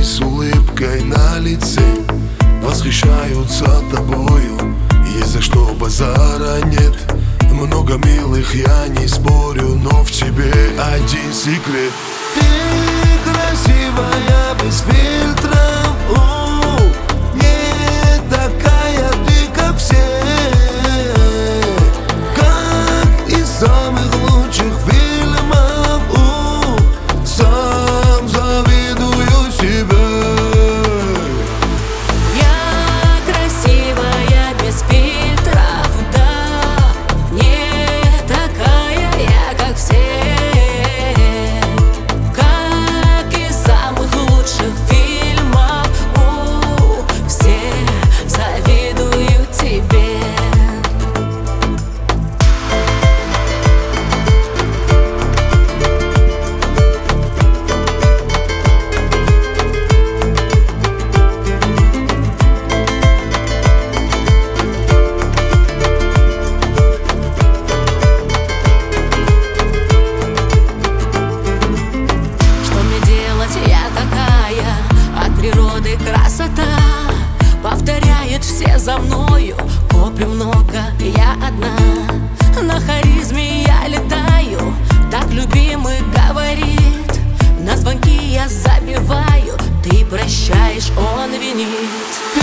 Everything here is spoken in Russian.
с улыбкой на лице, восхищаются тобою. Есть за что, базара нет. Много милых, я не спорю, но в тебе один секрет. Ты красивая без фильтров, не такая ты, как все, как из самых лучших фильмов. Сам завидую себе. Я красивая без фильтров, да, не такая я, как все, как из самых лучших фильмов. Все завидую тебе. Природы красота повторяет все за мною. Копий много, я одна. На харизме я летаю, так любимый говорит. На звонки я забиваю, ты прощаешь, он винит.